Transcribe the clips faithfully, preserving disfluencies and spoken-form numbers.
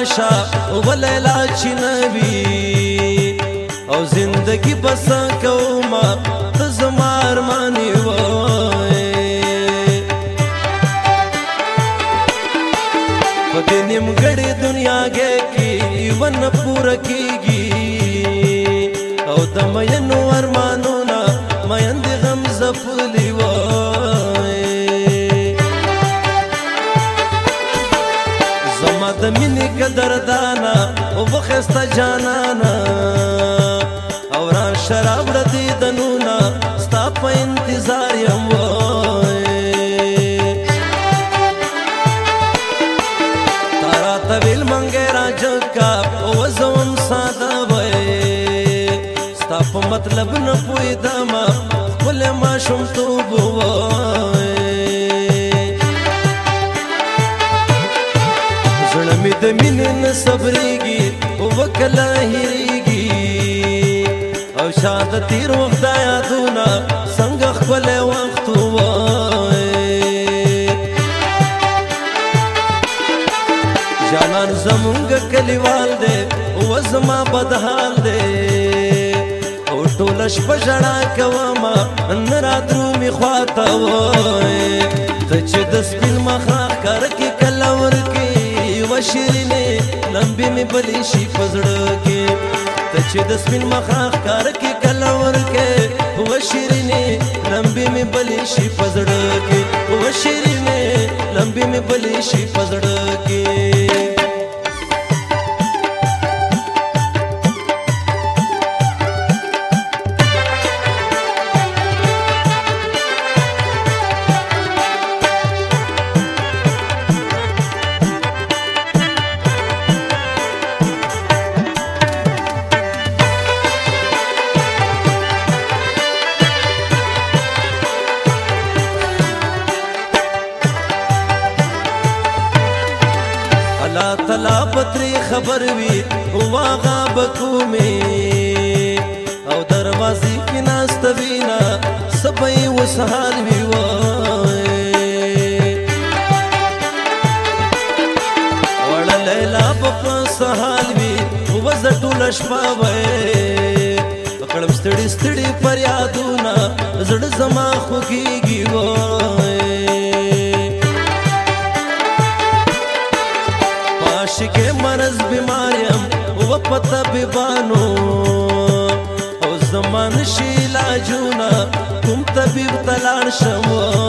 راشا و لیلا چی نوی او زندگی بسا کوما تزما ارمانی وای پدی نیمگڑی دنیا گے کی ون پورا کیگی او دمینو ارمانونا مین دی غم زفلی وای زما د مینې قدردانا او وخسته جانانا او را شراب ردی دنونا ستا په انتظار یم وای تارا طویل منګی را جگا او زوم ساده وای ستا په مطلب نه پوهېدمه خپل ماشومتوب وای زړه مې د مینې نه صبرېږي وکله هېرېږي او شاید د تېر وخت دا یادونه څنګه ښکلی وخت ووای جانان زمونږ کلیوال دی و زما بدحال دی او ټوله شپه ژړا کومه نه رادرومي خواته وای ته چې د سپین مخه ښکار کې کله ورکې شیرینه لمبي می بلی شي پزړه کې ته چې د سپین مخه ښکار کې کله ورکې و شیرینه لمبي می بلی شي پزړه کې و شیرینه لمبي می بلی شي پزړه کې الله تعالی پتری خبر وی واغا بکومه او دروازې کې ناست وینا سبای وسحال وی وای وړ لیلا په سحال وی وزټول شپه وای پکړم ستړي ستړي فریادونه زړه زما خوږیږي وای عاشق مرض بیماریم و پتا بیبانو او زمان شی علاجونا کوم طبیب تلاړ شم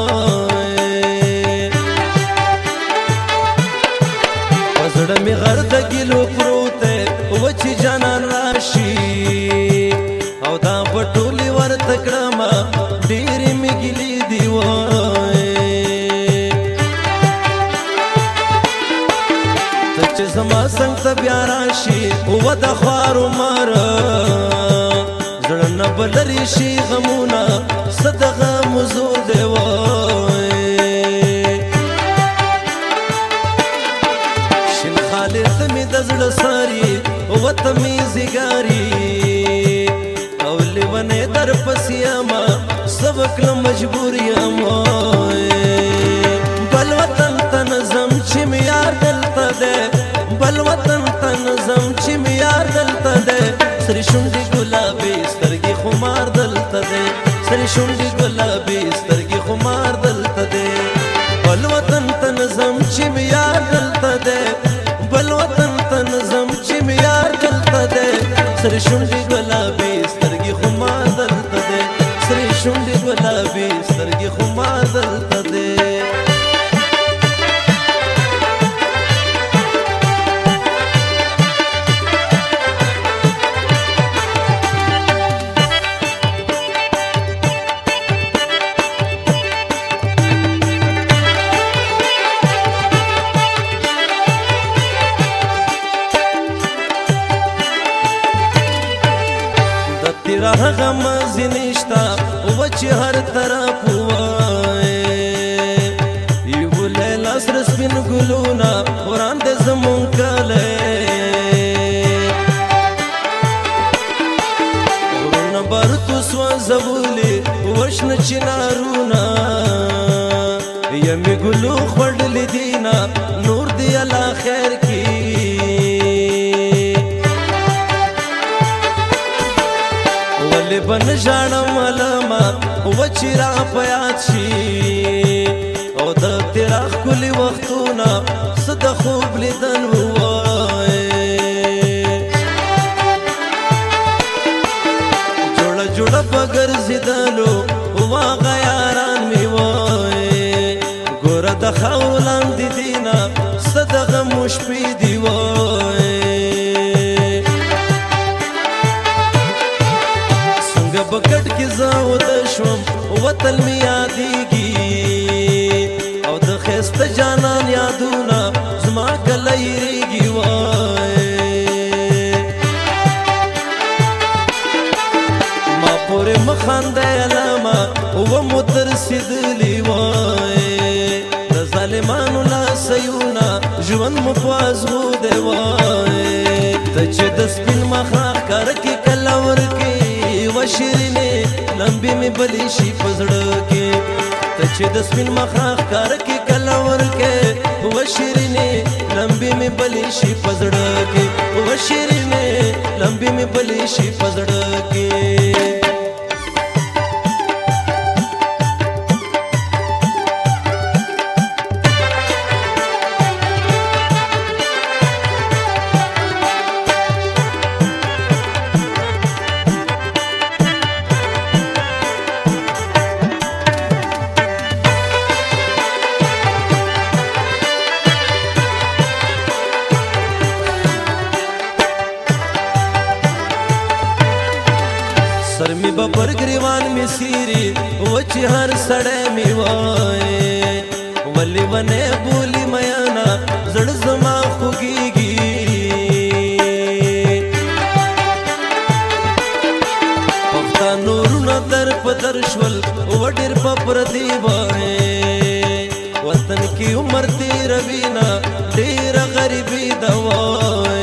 پزړه می غر د ګلو پروت و چې جانان راشي او دا پټولی ور تکړما ډېر می ګلی دی وای زما څنګ ته بیا راشي و د خوارو مار زړه نه بلري شي غمونه صدغه مزور دی وای شین خالد مې د زړه ساري و ته مې زیګاري او لیونې در پسې اما سبق له مجبور یم بل وطن ته نظم چې مې یار دلته دی بل وطن ته نظم چې مې یار دلته دی سرې شونډې ګلابي سترګې خمار دلته دی سرې شونډې ګلابي سترګې خمار دلته دی بل وطن ته نظم چې مې یار دلته دی بل وطن ته نظم چې مې یار دلته دی سرې شونډې ګلابي سترګې خمار دلته دی سرې شونډې ګلابي سترګې خمار دلته دی تیرا غم زنشتا و چې هر طرف وای یو لیلا سر سپین ګلونا وران د زمون کله ورن بر تو سو زبولي وشن چنارونا یمي ګلو خړل دینا نور دی الله خیر کی بن ژاړم علما و چې را په یاد شي او د تیرا ښکلي وختونه څه د خوب لیدل ووایې جوړه جوړه په ګرځېدلو واغه یاران مې وایې ګوره د خاورو لاندې دي نه څه د غمو شپې دي وایې څنګه په کټ کې زه وده شوم وطن مې یادېږي او د ښایسته جانان یادونه زما کله هېرېږي وایې ما پورې مه خاندئ علامه ومو تر رسېدلي وایې د ظالمانو لاسیونه ژوند مو په ازغو دی وایې ته چې د سپین مخه ښکاره کې کله ورکې و شیرینې لمبې مې بلې شي په زړه کې ته چې د سپین مخه ښکاره کې کله ورکې و شیرینې لمبې مې بلې شي په زړه کې و شیرینې لمبې مې بلې شي په زړه کې سر می ببر گریوان می سیری و چې هر سړی می وایې ولې ونه بولی میانا زړه زما خوږېږي پښتانه وروڼه در په در شول و ډېر په پردي وایې وطن کې عمر تېروي نه ډېره غریبي ده وایې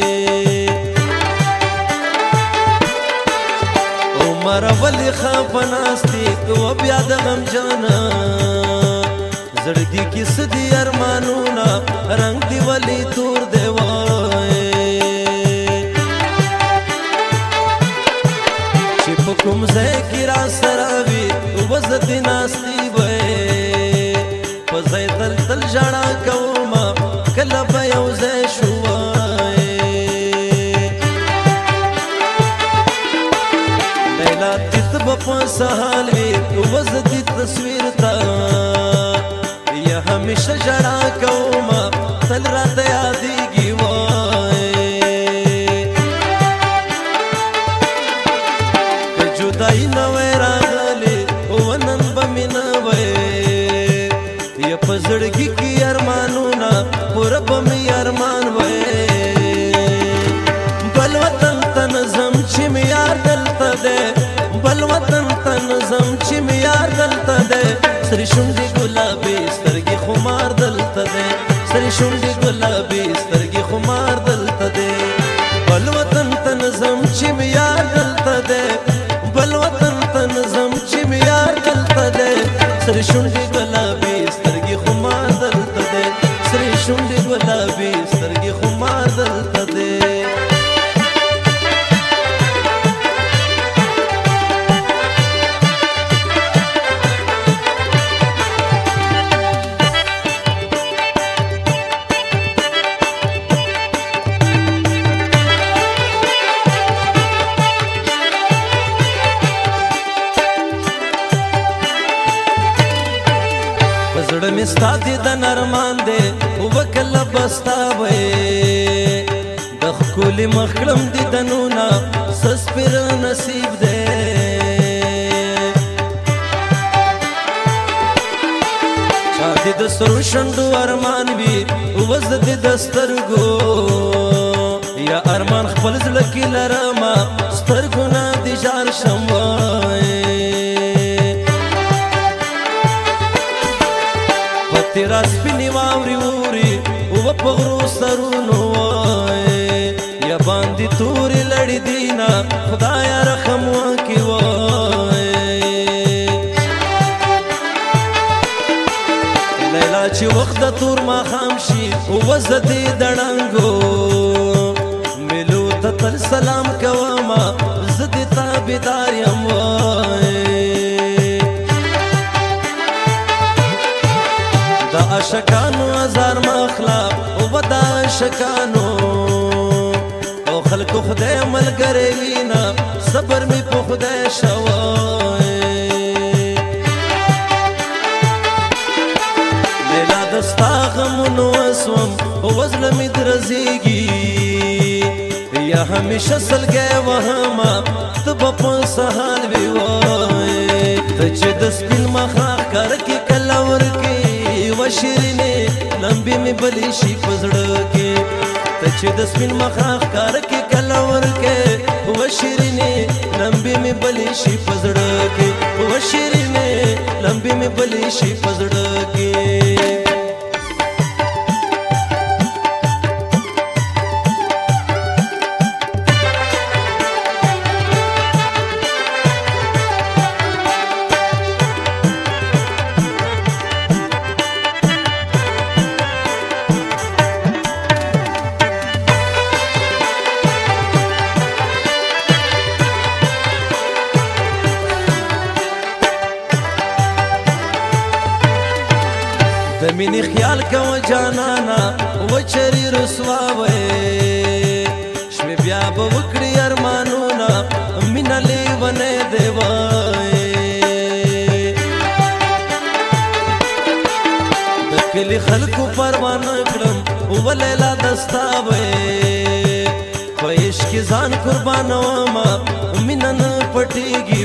مره ولې خفه ناستې و بیا د غم جانا زړګي کې څه دي ارمانونه رنګ دې ولې تور دی وایې چې په کوم ځای کې را سره وي و زه دې ناستې وایې په ځای تل تل ژړا کومه کله به یو ځای شو په سهال وي وزدي تصویر تا یا همیشه ژړا کومه تل راته یادېږي وایې که جدایي نه وی راغلې و نن به مې نه وایې یا په زړګي کې ارمانونه پوره به مې ارمان وایې بل وطن ته نه ځم چې مې یار دلته دی بل وطن ته نظم چې مې یار دلته دی سرې شونډې ګلابي سترګې خمار دلته دی سرې شونډې ګلابي سترګې خمار دلته دی بل وطن ته نظم چې مې یار دلته دی بل وطن ته نظم چې مې یار دلته دی سرې شونډې ګلابي سترګې خمار دلته دی سرې شونډې ګلابي سترګې خمار دلته دی زړه مې ستا دیدن ارمان دی وکله به ستا وې د ښکلي مخ کړم دیدنونه څه سپېره نصیب دی چا دې د سرو شونډو ارمان وي وزه دې د سترګو یا ارمان خپل زړه کې لرمه سترګو نه دې ژار شم تیرا سپینې واورې وورې و په غرو سرونو وایې یا باندې تورې لړې دي نه خدایه رحم وکړي وایې لیلا چې وخت د تور ماښام شي وزه دې د ړنګو مېلو ته تل سلام کومه زه دې تا تابعدار یم وای دا عاشقانو هزار مخلا او دا عاشقانو او خلکو خدای ملګری وینا صبر می په خدای شوای لیلا دستا غمونو اسوم وزل می درزیږي یا همیشه سلګي وهما تب په سهال وی وای ته چې د سپین مخاخ کار کې کلور کې وشرینه لمبي می بلی شي پزړه کې ته چې د سپین مخاخ کار کې کلور کې وشرینه لمبي می بلی شي پزړه کې وشرینه لمبي می بلی شي پزړه کې د مینې خیال کوه جانانا وچري رسوا وې شوې بیا به وکړي ارمانونه مینه لیونی دی وای د کلي خلکو پروا نه کړم ولیلا دستا وې په عشق کې ځان قربانومه مینه نه پټېږي